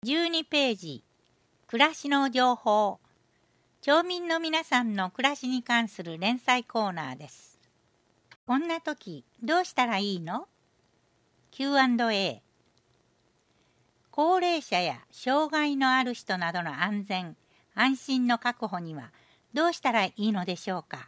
12ページ、暮らしの情報。町民の皆さんの暮らしに関する連載コーナーです。こんな時、どうしたらいいの？ Q&A。高齢者や障害のある人などの安全・安心の確保にはどうしたらいいのでしょうか？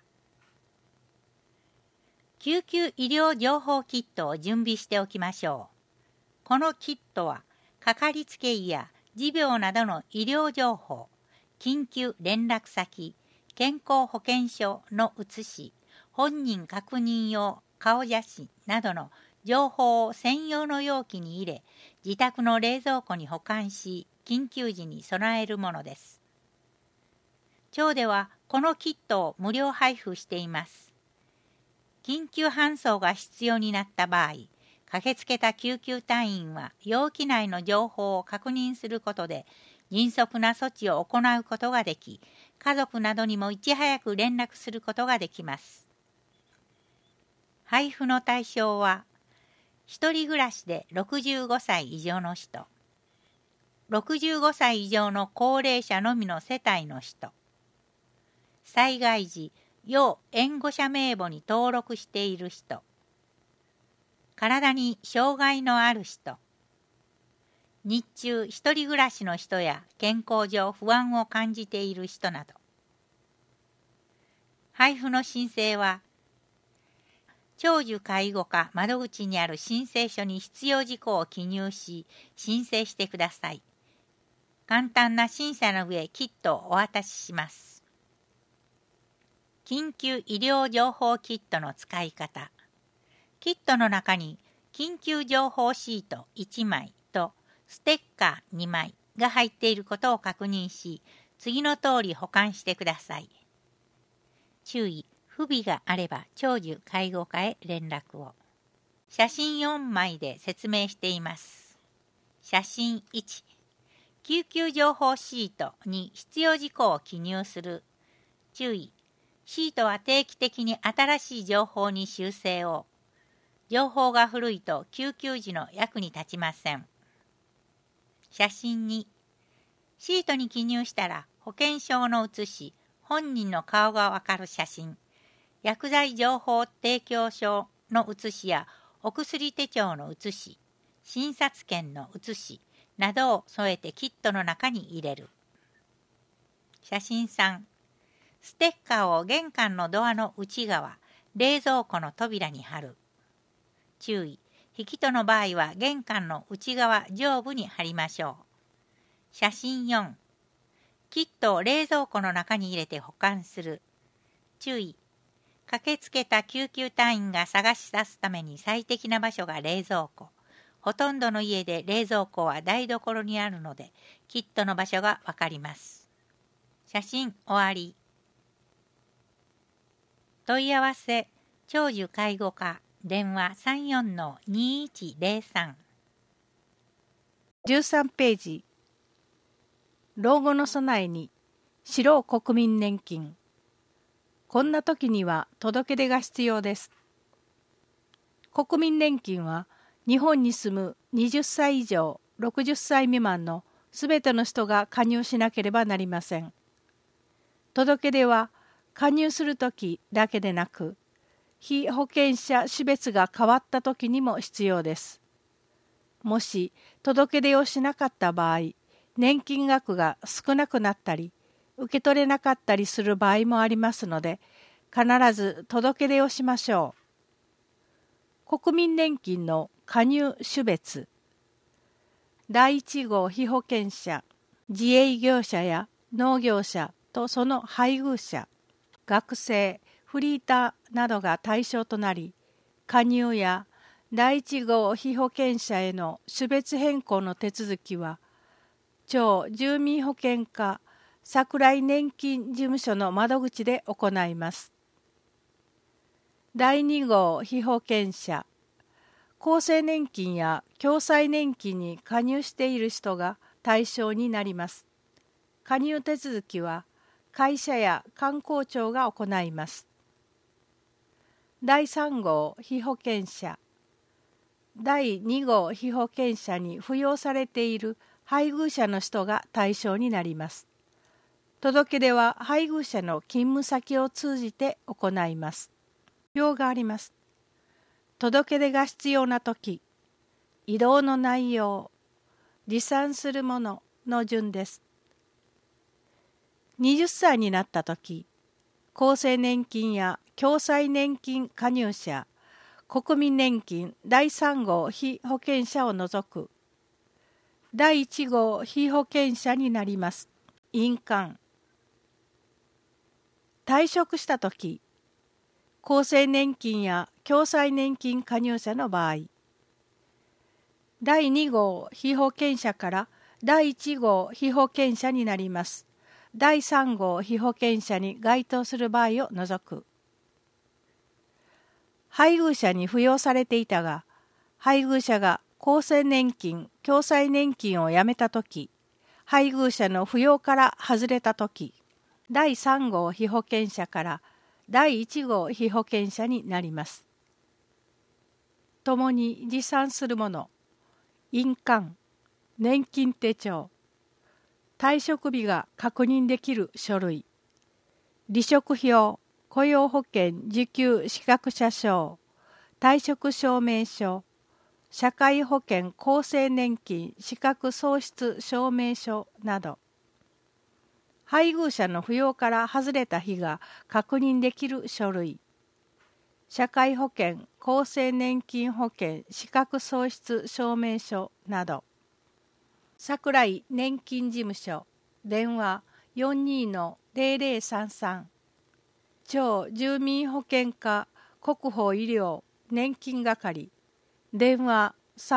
救急医療情報キットを準備しておきましょう。このキットは、かかりつけ医や持病などの医療情報、緊急連絡先、健康保険証の写し、本人確認用顔写真などの情報を専用の容器に入れ、自宅の冷蔵庫に保管し、緊急時に備えるものです。町ではこのキットを無料配布しています。緊急搬送が必要になった場合、駆けつけた救急隊員は容器内の情報を確認することで迅速な措置を行うことができ、家族などにもいち早く連絡することができます。配布の対象は、一人暮らしで65歳以上の人、65歳以上の高齢者のみの世帯の人、災害時、要援護者名簿に登録している人、体に障害のある人、日中一人暮らしの人や健康上不安を感じている人など。配布の申請は、長寿介護課窓口にある申請書に必要事項を記入し、申請してください。簡単な審査の上、キットをお渡しします。緊急医療情報キットの使い方。キットの中に緊急情報シート1枚とステッカー2枚が入っていることを確認し、次の通り保管してください。注意、不備があれば長寿介護課へ連絡を。写真4枚で説明しています。写真1、救急情報シートに必要事項を記入する。注意、シートは定期的に新しい情報に修正を。情報が古いと救急時の役に立ちません。写真2、シートに記入したら保険証の写し、本人の顔がわかる写真、薬剤情報提供書の写しやお薬手帳の写し、診察券の写しなどを添えてキットの中に入れる。写真3、ステッカーを玄関のドアの内側、冷蔵庫の扉に貼る。注意、引き戸の場合は玄関の内側上部に貼りましょう。写真4、キットを冷蔵庫の中に入れて保管する。注意、駆けつけた救急隊員が探し出すために最適な場所が冷蔵庫。ほとんどの家で冷蔵庫は台所にあるので、キットの場所がわかります。写真終わり。問い合わせ、長寿介護課、電話 34-2103。 13ページ、老後の備えに、白国民年金。こんな時には届け出が必要です。国民年金は、日本に住む20歳以上60歳未満のすべての人が加入しなければなりません。届け出は加入するときだけでなく、被保険者種別が変わったときにも必要です。もし届け出をしなかった場合、年金額が少なくなったり、受け取れなかったりする場合もありますので、必ず届け出をしましょう。国民年金の加入種別。第1号被保険者、自営業者や農業者とその配偶者、学生、フリーターなどが対象となり、加入や第1号被保険者への種別変更の手続きは、町住民保険課桜井年金事務所の窓口で行います。第2号被保険者、厚生年金や共済年金に加入している人が対象になります。加入手続きは会社や観光庁が行います。第3号被保険者、第2号被保険者に扶養されている配偶者の人が対象になります。届け出は配偶者の勤務先を通じて行います。表があります。届け出が必要なとき、異動の内容、離散するものの順です。20歳になったとき、厚生年金や共済年金加入者、国民年金第3号被保険者を除く第1号被保険者になります。印鑑。退職したとき、厚生年金や共済年金加入者の場合、第2号被保険者から第1号被保険者になります。第3号被保険者に該当する場合を除く。配偶者に扶養されていたが、配偶者が厚生年金、共済年金をやめたとき、配偶者の扶養から外れたとき、第3号被保険者から第1号被保険者になります。共に持参するもの、印鑑、年金手帳、退職日が確認できる書類、離職票、雇用保険受給資格者証、退職証明書、社会保険厚生年金資格喪失証明書など、配偶者の扶養から外れた日が確認できる書類、社会保険厚生年金保険資格喪失証明書など、桜井年金事務所電話 42-0033 町住民保険課国保医療年金係電話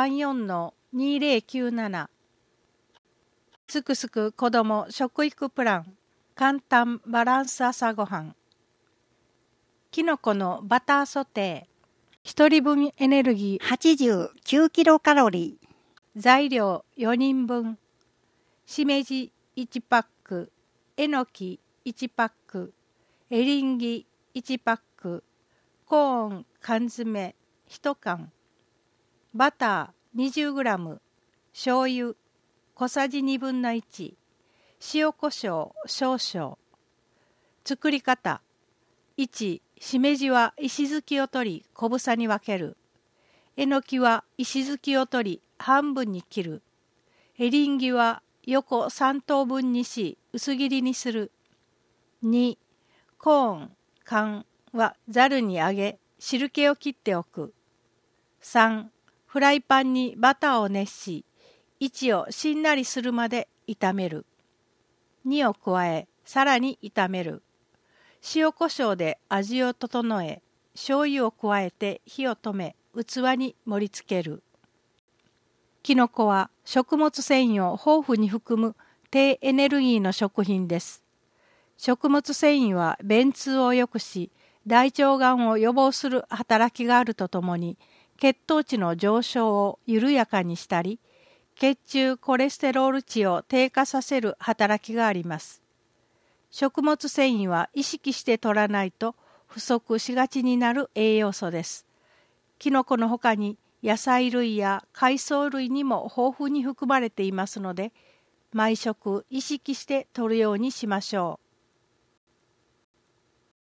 34-2097 すくすく子ども食育プラン簡単バランス朝ごはんきのこのバターソテー1人分エネルギー 89キロカロリー材料4人分しめじ1パックえのき1パックエリンギ1パックコーン缶詰1缶バター 20g 醤油小さじ1/2塩コショウ少々作り方1しめじは石突きを取り小房に分けるえのきは石突きを取り半分に切るエリンギは横3等分にし薄切りにする2コーン缶はざるにあげ汁気を切っておく3フライパンにバターを熱し位置をしんなりするまで炒める2を加えさらに炒める塩コショウで味を整え醤油を加えて火を止め器に盛り付けるきのこは食物繊維を豊富に含む低エネルギーの食品です。食物繊維は便通を良くし、大腸がんを予防する働きがあるとともに、血糖値の上昇を緩やかにしたり、血中コレステロール値を低下させる働きがあります。食物繊維は意識して摂らないと不足しがちになる栄養素です。きのこのほかに、野菜類や海藻類にも豊富に含まれていますので、毎食意識して摂るようにしましょう。